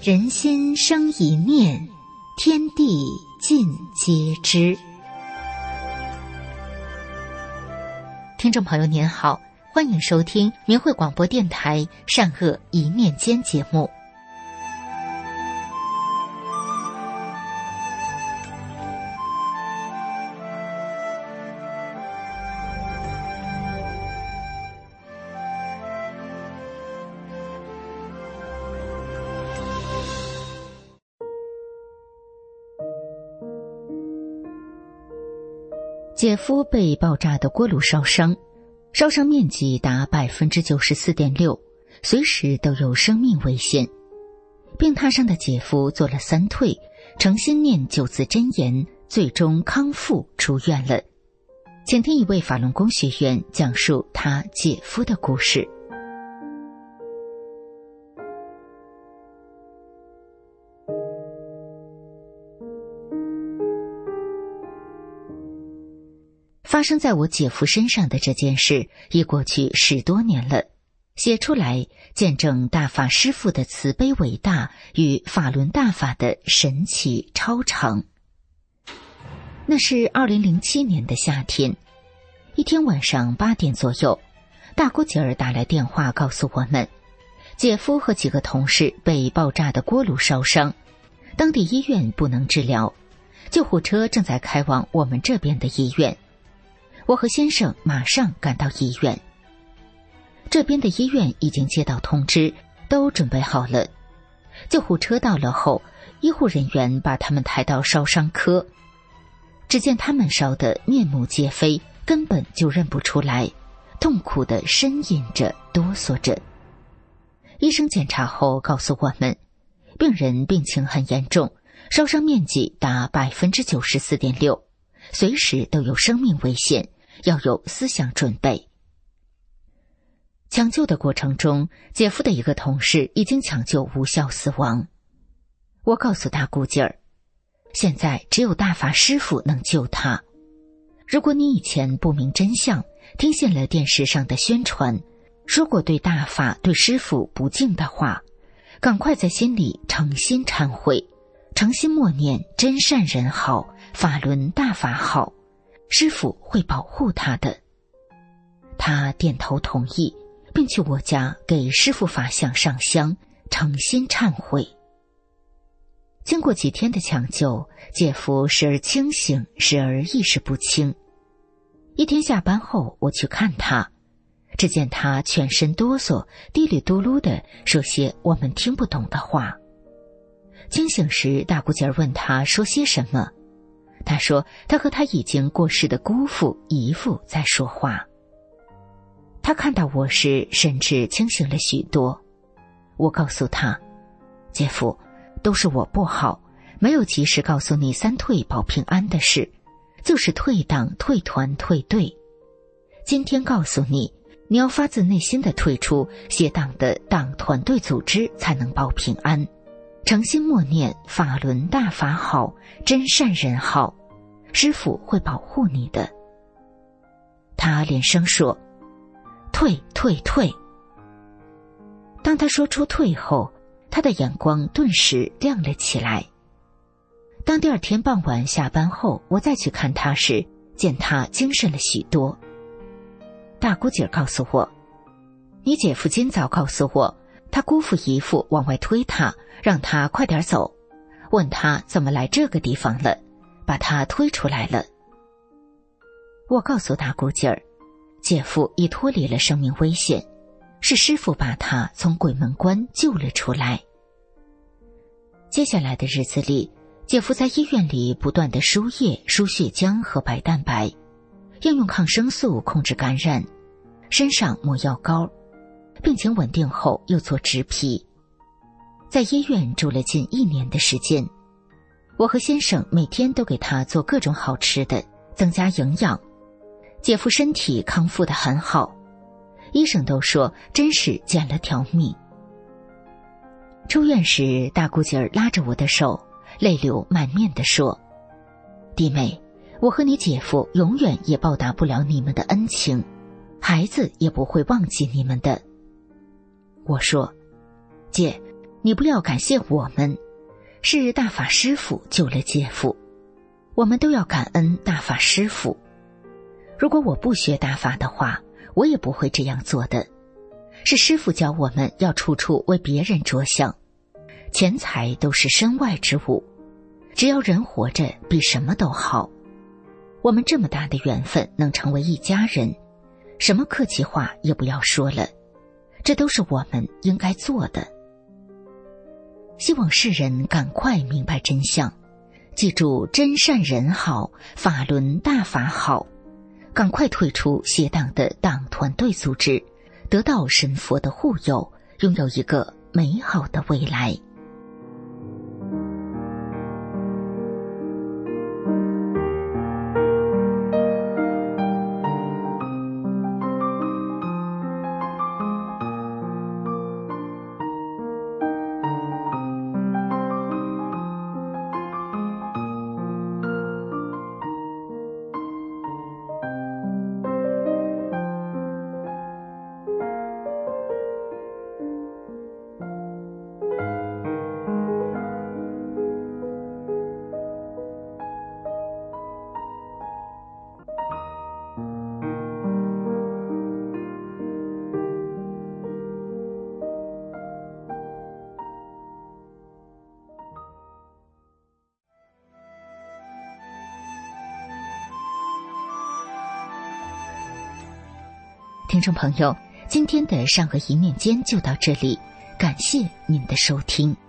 人心生一念，天地尽皆知。听众朋友您好，欢迎收听明慧广播电台善恶一念间节目。姐夫被爆炸的锅炉烧伤，烧伤面积达 94.6%， 随时都有生命危险。病榻上的姐夫做了3退，诚心念9字真言，最终康复出院了。请听一位法轮功学员讲述他姐夫的故事。发生在我姐夫身上的这件事已过去10多年了，写出来见证大法师父的慈悲伟大与法轮大法的神奇超常。那是2007年的夏天，一天晚上8点左右，大姑姐儿打来电话告诉我们，姐夫和几个同事被爆炸的锅炉烧伤，当地医院不能治疗，救护车正在开往我们这边的医院。我和先生马上赶到医院，这边的医院已经接到通知，都准备好了。救护车到了后，医护人员把他们抬到烧伤科，只见他们烧得面目皆非，根本就认不出来，痛苦地呻吟着，哆嗦着。医生检查后告诉我们，病人病情很严重，烧伤面积达 94.6%， 随时都有生命危险，要有思想准备。抢救的过程中，姐夫的一个同事已经抢救无效死亡。我告诉大姑姐儿，现在只有大法师父能救他。如果你以前不明真相，听信了电视上的宣传，说过对大法对师父不敬的话，赶快在心里诚心忏悔，诚心默念真善人好，法轮大法好，师父会保护他的。他点头同意，并去我家给师父法像上香，诚心忏悔。经过几天的抢救，姐夫时而清醒，时而意识不清。一天下班后，我去看他，只见他全身哆嗦，嘀里嘟噜地说些我们听不懂的话。清醒时，大姑姐儿问他说些什么，他说他和他已经过世的姑父姨父在说话。他看到我时神志清醒了许多。我告诉他，姐夫，都是我不好，没有及时告诉你3退保平安的事，就是退党退团退队。今天告诉你，你要发自内心的退出邪党的党团队组织，才能保平安。诚心默念法轮大法好，真善人好，师父会保护你的。他连声说，退退退。当他说出退后，他的眼光顿时亮了起来。当第2天傍晚下班后，我再去看他时，见他精神了许多。大姑姐告诉我，你姐夫今早告诉我，他姑父姨父往外推他，让他快点走，问他怎么来这个地方了，把他推出来了。我告诉大姑姐儿，姐夫已脱离了生命危险，是师父把他从鬼门关救了出来。接下来的日子里，姐夫在医院里不断地输液、输血浆和白蛋白，应用抗生素控制感染，身上抹药膏，病情稳定后又做植皮。在医院住了近1年的时间，我和先生每天都给他做各种好吃的，增加营养。姐夫身体康复得很好，医生都说真是捡了条命。出院时，大姑姐儿拉着我的手，泪流满面地说，弟妹，我和你姐夫永远也报答不了你们的恩情，孩子也不会忘记你们的。我说，姐， 你不要感谢我们，是大法师父救了姐夫，我们都要感恩大法师父。如果我不学大法的话，我也不会这样做的。是师父教我们要处处为别人着想，钱财都是身外之物，只要人活着比什么都好。我们这么大的缘分能成为一家人，什么客气话也不要说了，这都是我们应该做的。希望世人赶快明白真相，记住真善人好，法轮大法好，赶快退出邪党的党团队组织，得到神佛的护佑，拥有一个美好的未来。听众朋友，今天的善恶一念间就到这里，感谢您的收听。